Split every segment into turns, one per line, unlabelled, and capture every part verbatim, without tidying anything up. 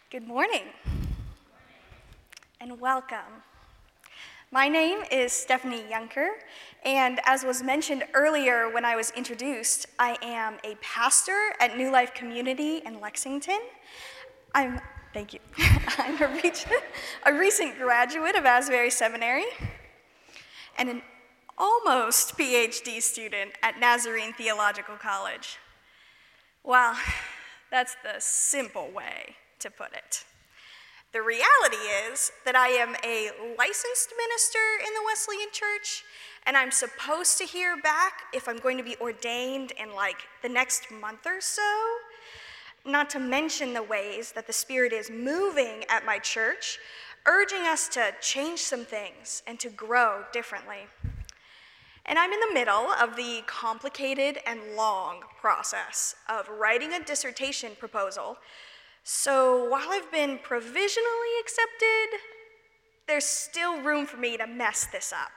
Good morning and welcome. My name is Stephanie Yunker, and as was mentioned earlier when I was introduced, I am a pastor at New Life Community in Lexington. I'm, thank you, I'm a, re- a recent graduate of Asbury Seminary and an almost P H D student at Nazarene Theological College. Well, that's the simple way to put it. The reality is that I am a licensed minister in the Wesleyan Church, and I'm supposed to hear back if I'm going to be ordained in like the next month or so, not to mention the ways that the Spirit is moving at my church, urging us to change some things and to grow differently. And I'm in the middle of the complicated and long process of writing a dissertation proposal. So while I've been provisionally accepted, there's still room for me to mess this up.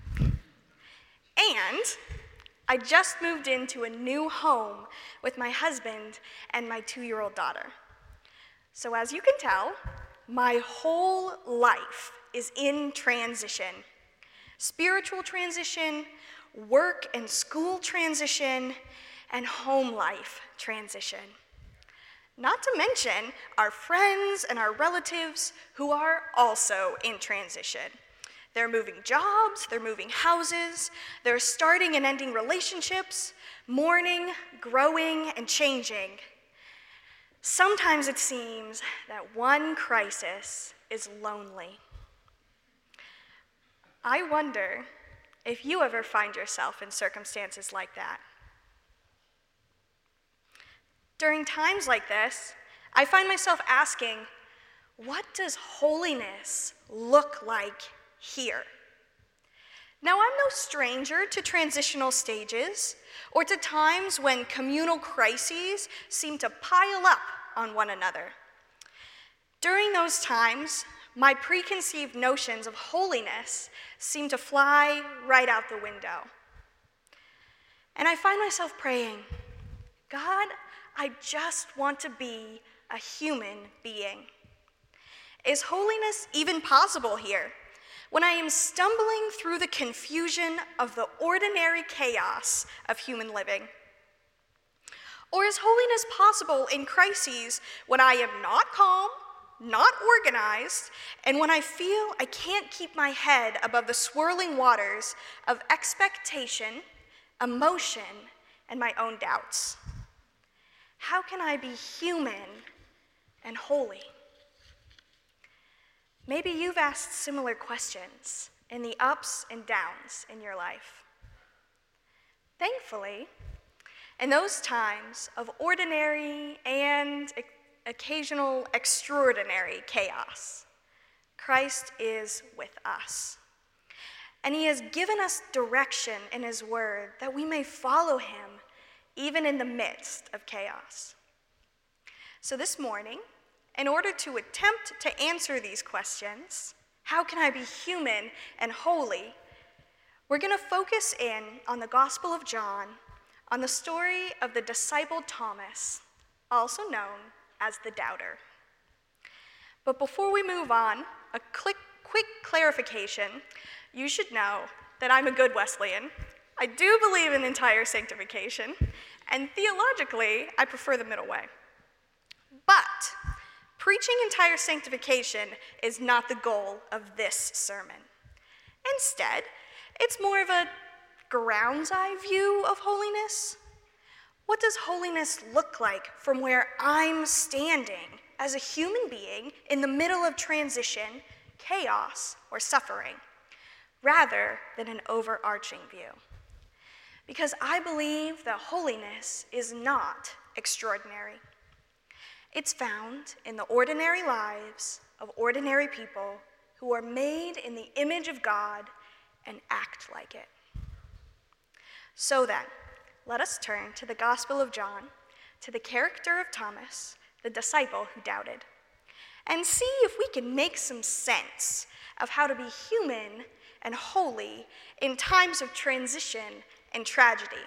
And I just moved into a new home with my husband and my two-year-old daughter. So as you can tell, my whole life is in transition. Spiritual transition, work and school transition, and home life transition. Not to mention our friends and our relatives who are also in transition. They're moving jobs, they're moving houses, they're starting and ending relationships, mourning, growing, and changing. Sometimes it seems that one crisis is lonely. I wonder if you ever find yourself in circumstances like that. During times like this, I find myself asking, what does holiness look like here? Now, I'm no stranger to transitional stages or to times when communal crises seem to pile up on one another. During those times, my preconceived notions of holiness seem to fly right out the window. And I find myself praying, God, I just want to be a human being. Is holiness even possible here when I am stumbling through the confusion of the ordinary chaos of human living? Or is holiness possible in crises when I am not calm, not organized, and when I feel I can't keep my head above the swirling waters of expectation, emotion, and my own doubts? How can I be human and holy? Maybe you've asked similar questions in the ups and downs in your life. Thankfully, in those times of ordinary and occasional extraordinary chaos, Christ is with us. And he has given us direction in his word that we may follow him even in the midst of chaos. So this morning, in order to attempt to answer these questions, how can I be human and holy? We're going to focus in on the Gospel of John, on the story of the disciple Thomas, also known as the Doubter. But before we move on, a quick, quick clarification. You should know that I'm a good Wesleyan. I do believe in entire sanctification, and theologically, I prefer the middle way. But preaching entire sanctification is not the goal of this sermon. Instead, it's more of a ground's eye view of holiness. What does holiness look like from where I'm standing as a human being in the middle of transition, chaos, or suffering, rather than an overarching view? Because I believe that holiness is not extraordinary. It's found in the ordinary lives of ordinary people who are made in the image of God and act like it. So then, let us turn to the Gospel of John, to the character of Thomas, the disciple who doubted, and see if we can make some sense of how to be human and holy in times of transition and tragedy.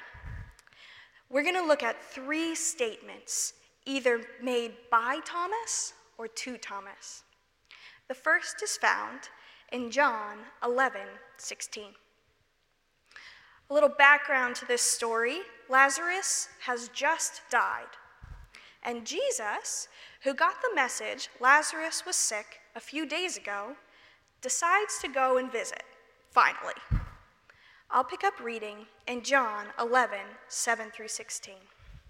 We're going to look at three statements, either made by Thomas or to Thomas. The first is found in John eleven sixteen. A little background to this story: Lazarus has just died, and Jesus, who got the message Lazarus was sick a few days ago, decides to go and visit, finally. I'll pick up reading in John eleven seven through sixteen.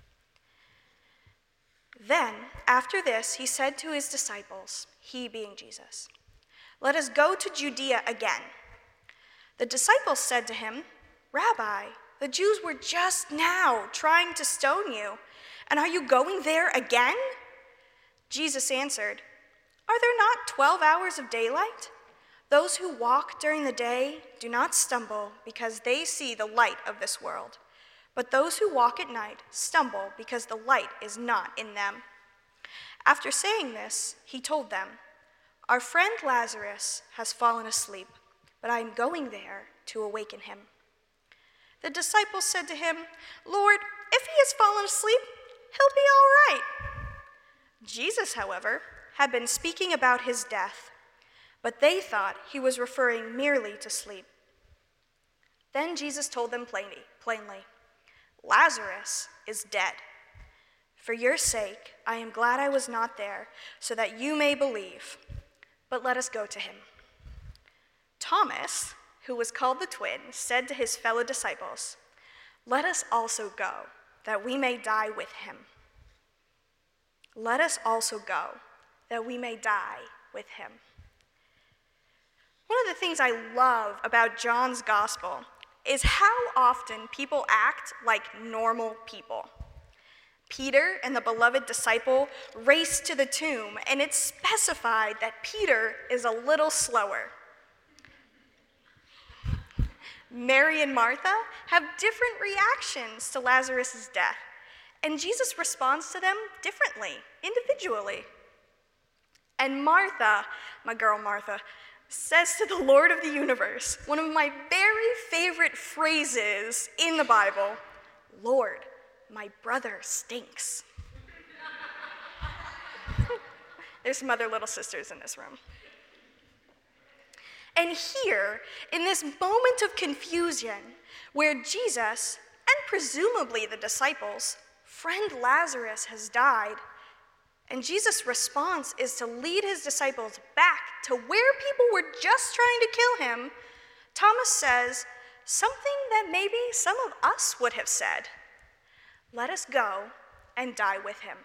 Then, after this, he said to his disciples, he being Jesus, "Let us go to Judea again." The disciples said to him, "Rabbi, the Jews were just now trying to stone you, and are you going there again?" Jesus answered, "Are there not twelve hours of daylight? Those who walk during the day do not stumble because they see the light of this world. But those who walk at night stumble because the light is not in them." After saying this, he told them, "Our friend Lazarus has fallen asleep, but I am going there to awaken him." The disciples said to him, "Lord, if he has fallen asleep, he'll be all right." Jesus, however, had been speaking about his death, but they thought he was referring merely to sleep. Then Jesus told them plainly, plainly, "Lazarus is dead. For your sake, I am glad I was not there, so that you may believe. But let us go to him." Thomas, who was called the twin, said to his fellow disciples, "Let us also go, that we may die with him." Let us also go, that we may die with him. One of the things I love about John's gospel is how often people act like normal people. Peter and the beloved disciple race to the tomb, and it's specified that Peter is a little slower. Mary and Martha have different reactions to Lazarus' death, and Jesus responds to them differently, individually. And Martha, my girl Martha, says to the Lord of the universe, one of my very favorite phrases in the Bible, "Lord, my brother stinks." There's some other little sisters in this room. And here, in this moment of confusion, where Jesus, and presumably the disciples, friend Lazarus has died, and Jesus' response is to lead his disciples back to where people were just trying to kill him, Thomas says something that maybe some of us would have said: "Let us go and die with him."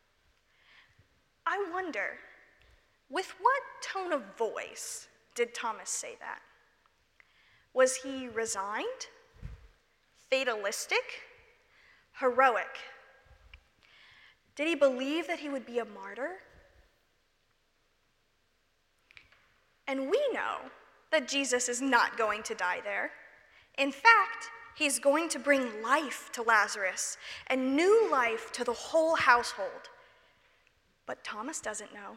I wonder, with what tone of voice did Thomas say that? Was he resigned, fatalistic, heroic? Did he believe that he would be a martyr? And we know that Jesus is not going to die there. In fact, he's going to bring life to Lazarus and new life to the whole household. But Thomas doesn't know.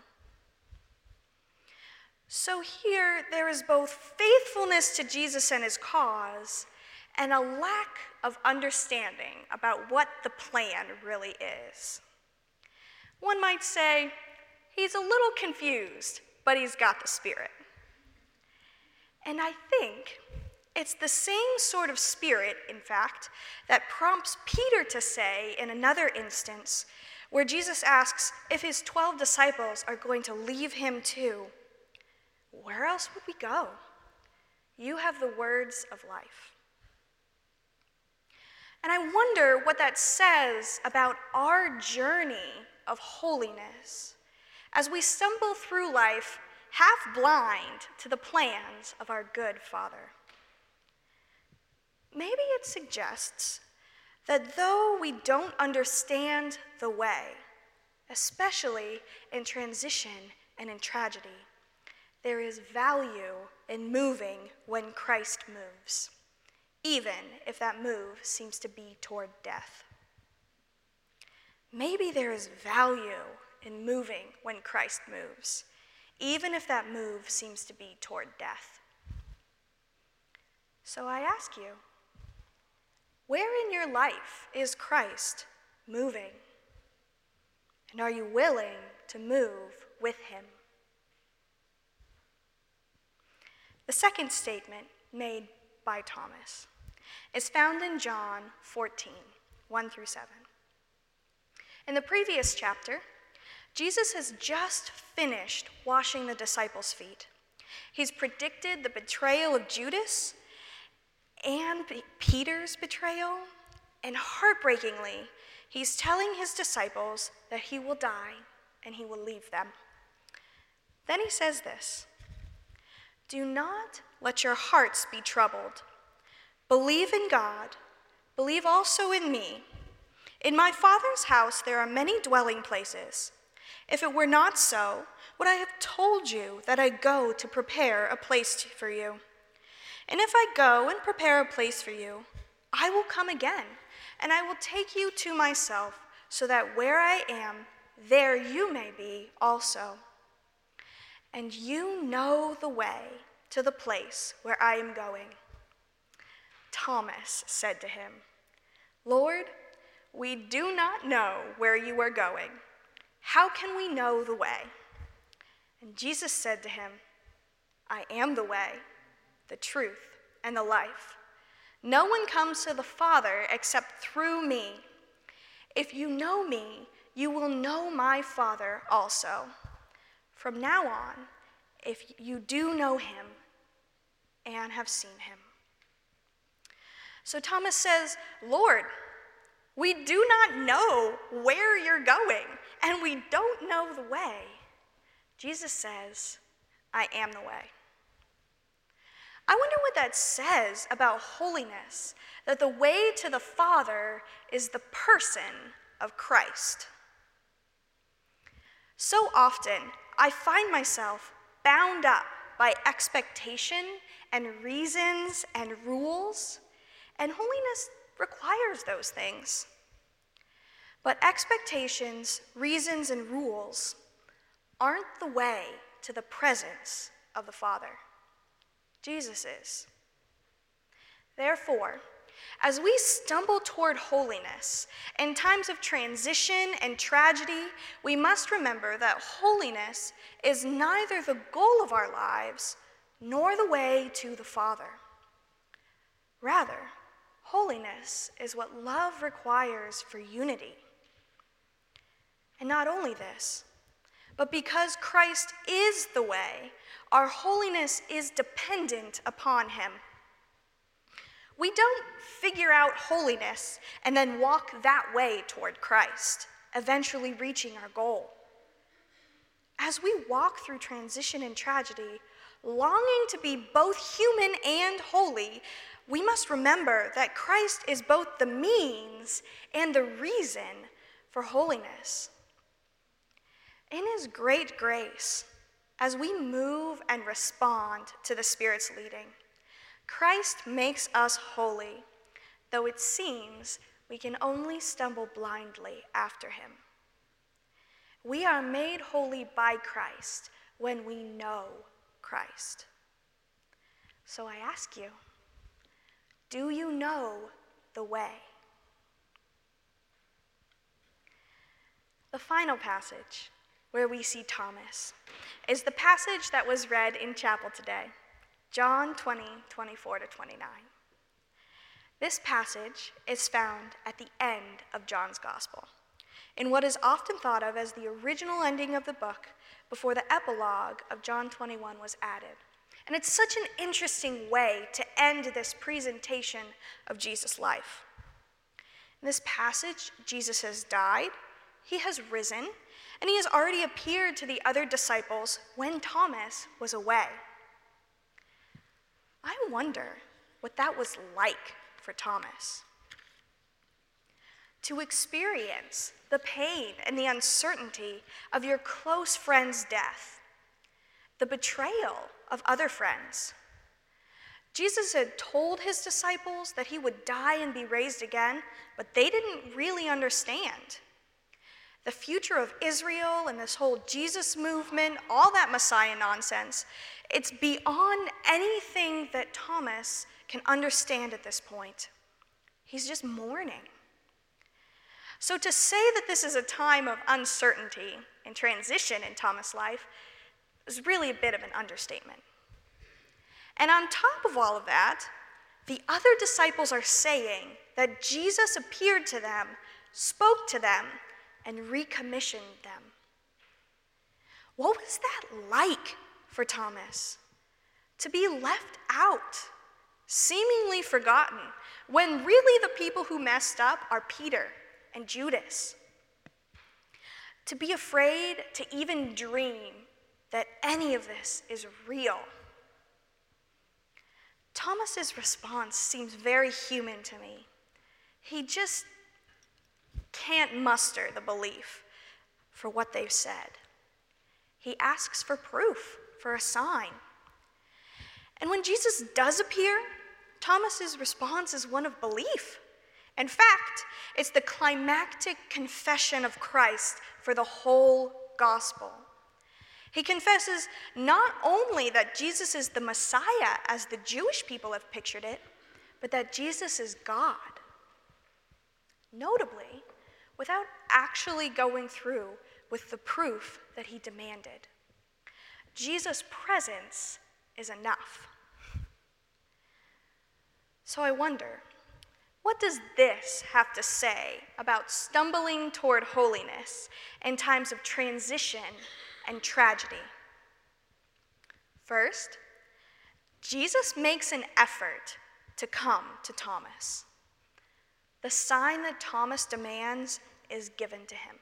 So here there is both faithfulness to Jesus and his cause, and a lack of understanding about what the plan really is. One might say he's a little confused, but he's got the Spirit. And I think it's the same sort of spirit, in fact, that prompts Peter to say in another instance, where Jesus asks if his twelve disciples are going to leave him too. "Where else would we go? You have the words of life." And I wonder what that says about our journey of holiness as we stumble through life half blind to the plans of our good Father. Maybe it suggests that though we don't understand the way, especially in transition and in tragedy, there is value in moving when Christ moves, even if that move seems to be toward death. Maybe there is value in moving when Christ moves, even if that move seems to be toward death. So I ask you, where in your life is Christ moving? And are you willing to move with him. The second statement made by Thomas is found in John fourteen, one through seven. In the previous chapter, Jesus has just finished washing the disciples' feet. He's predicted the betrayal of Judas and Peter's betrayal, and heartbreakingly, he's telling his disciples that he will die and he will leave them. Then he says this, "Do not let your hearts be troubled. Believe in God. Believe also in me. In my Father's house there are many dwelling places. If it were not so, would I have told you that I go to prepare a place for you? And if I go and prepare a place for you, I will come again, and I will take you to myself, so that where I am, there you may be also. And you know the way to the place where I am going." Thomas said to him, "Lord, we do not know where you are going. How can we know the way?" And Jesus said to him, "I am the way, the truth, and the life. No one comes to the Father except through me. If you know me, you will know my Father also. From now on, if you do know him and have seen him." So Thomas says, "Lord, we do not know where you're going, and we don't know the way." Jesus says, "I am the way." I wonder what that says about holiness, that the way to the Father is the person of Christ. So often, I find myself bound up by expectation and reasons and rules, and holiness requires those things. But expectations, reasons, and rules aren't the way to the presence of the Father. Jesus is. Therefore, as we stumble toward holiness in times of transition and tragedy, we must remember that holiness is neither the goal of our lives nor the way to the Father. Rather, holiness is what love requires for unity. And not only this, but because Christ is the way, our holiness is dependent upon him. We don't figure out holiness and then walk that way toward Christ, eventually reaching our goal. As we walk through transition and tragedy, longing to be both human and holy, we must remember that Christ is both the means and the reason for holiness. In his great grace, as we move and respond to the Spirit's leading, Christ makes us holy, though it seems we can only stumble blindly after him. We are made holy by Christ when we know Christ. So I ask you, do you know the way? The final passage where we see Thomas is the passage that was read in chapel today, John twenty, twenty-four to twenty-nine. This passage is found at the end of John's Gospel, in what is often thought of as the original ending of the book before the epilogue of John twenty-one was added. And it's such an interesting way to end this presentation of Jesus' life. In this passage, Jesus has died, he has risen, and he has already appeared to the other disciples when Thomas was away. I wonder what that was like for Thomas. To experience the pain and the uncertainty of your close friend's death, the betrayal of other friends. Jesus had told his disciples that he would die and be raised again, but they didn't really understand. The future of Israel and this whole Jesus movement, all that Messiah nonsense, it's beyond anything that Thomas can understand at this point. He's just mourning. So to say that this is a time of uncertainty and transition in Thomas' life is really a bit of an understatement. And on top of all of that, the other disciples are saying that Jesus appeared to them, spoke to them, and recommissioned them. What was that like for Thomas? To be left out, seemingly forgotten, when really the people who messed up are Peter and Judas. To be afraid to even dream that any of this is real. Thomas's response seems very human to me. He just can't muster the belief for what they've said. He asks for proof, for a sign. And when Jesus does appear, Thomas's response is one of belief. In fact, it's the climactic confession of Christ for the whole gospel. He confesses not only that Jesus is the Messiah as the Jewish people have pictured it, but that Jesus is God. Notably, without actually going through with the proof that he demanded. Jesus' presence is enough. So I wonder, what does this have to say about stumbling toward holiness in times of transition and tragedy? First, Jesus makes an effort to come to Thomas. The sign that Thomas demands is given to him.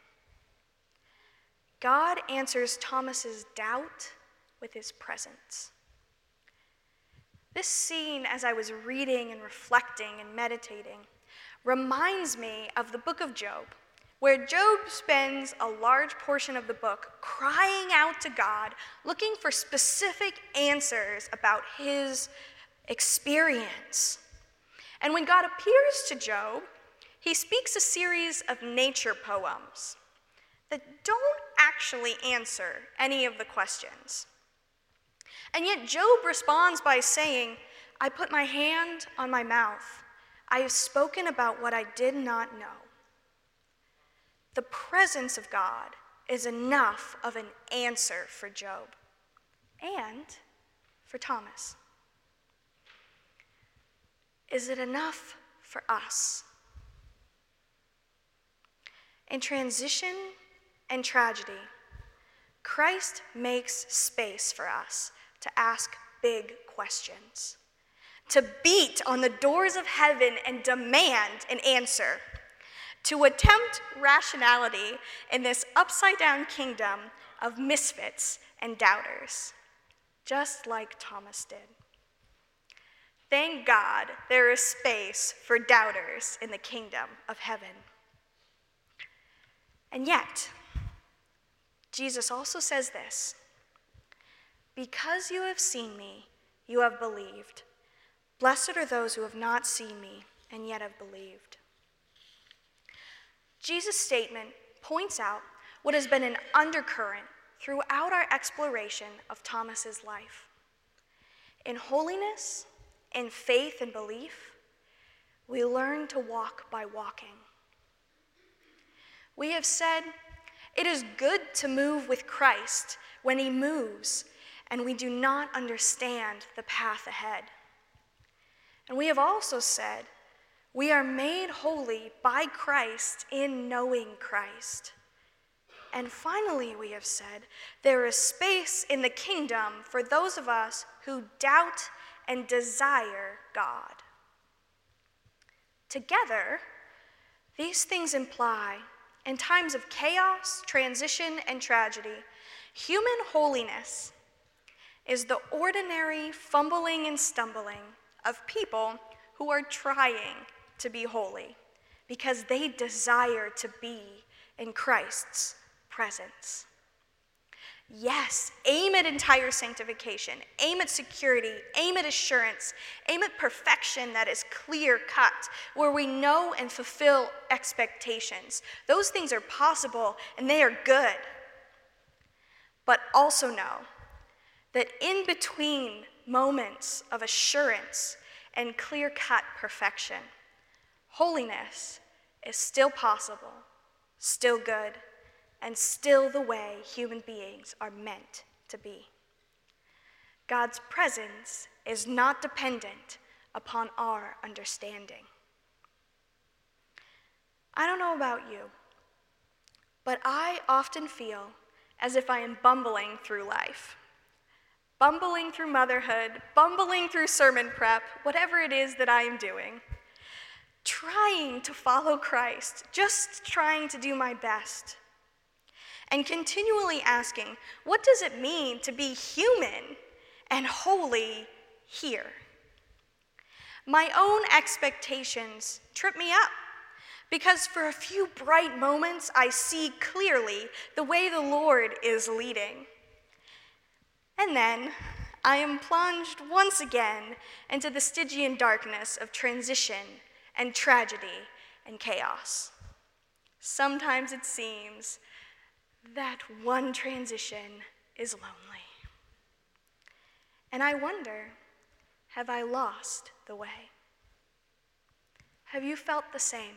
God answers Thomas's doubt with his presence. This scene, as I was reading and reflecting and meditating, reminds me of the book of Job, where Job spends a large portion of the book crying out to God, looking for specific answers about his experience. And when God appears to Job, he speaks a series of nature poems that don't actually answer any of the questions. And yet Job responds by saying, I put my hand on my mouth. I have spoken about what I did not know. The presence of God is enough of an answer for Job and for Thomas. Is it enough for us? In transition and tragedy, Christ makes space for us to ask big questions, to beat on the doors of heaven and demand an answer, to attempt rationality in this upside-down kingdom of misfits and doubters, just like Thomas did. Thank God there is space for doubters in the kingdom of heaven. And yet, Jesus also says this, because you have seen me, you have believed. Blessed are those who have not seen me and yet have believed. Jesus' statement points out what has been an undercurrent throughout our exploration of Thomas's life. In holiness, in faith and belief, we learn to walk by walking. We have said, it is good to move with Christ when he moves and we do not understand the path ahead. And we have also said, we are made holy by Christ in knowing Christ. And finally, we have said, there is space in the kingdom for those of us who doubt and desire God. Together, these things imply, in times of chaos, transition, and tragedy, human holiness is the ordinary fumbling and stumbling of people who are trying to be holy because they desire to be in Christ's presence. Yes, aim at entire sanctification, aim at security, aim at assurance, aim at perfection that is clear cut, where we know and fulfill expectations. Those things are possible and they are good. But also know that in between moments of assurance and clear-cut perfection, holiness is still possible, still good, and still the way human beings are meant to be. God's presence is not dependent upon our understanding. I don't know about you, but I often feel as if I am bumbling through life. Bumbling through motherhood, bumbling through sermon prep, whatever it is that I am doing. Trying to follow Christ, just trying to do my best. And continually asking, what does it mean to be human and holy here? My own expectations trip me up because for a few bright moments I see clearly the way the Lord is leading. And then I am plunged once again into the Stygian darkness of transition and tragedy and chaos. Sometimes it seems that one transition is lonely. And I wonder, have I lost the way? Have you felt the same?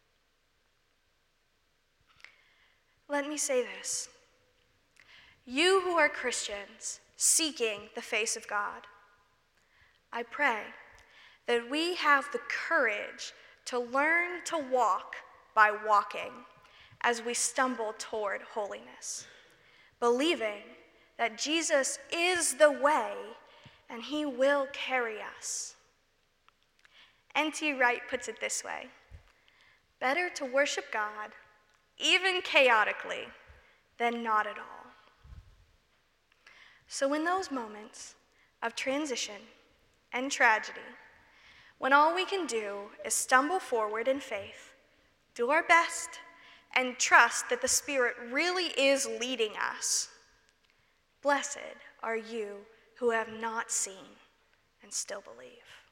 Let me say this. You who are Christians seeking the face of God, I pray that we have the courage to learn to walk by walking as we stumble toward holiness, believing that Jesus is the way and he will carry us. N T Wright puts it this way: better to worship God, even chaotically, than not at all. So in those moments of transition and tragedy, when all we can do is stumble forward in faith, do our best, and trust that the Spirit really is leading us, blessed are you who have not seen and still believe.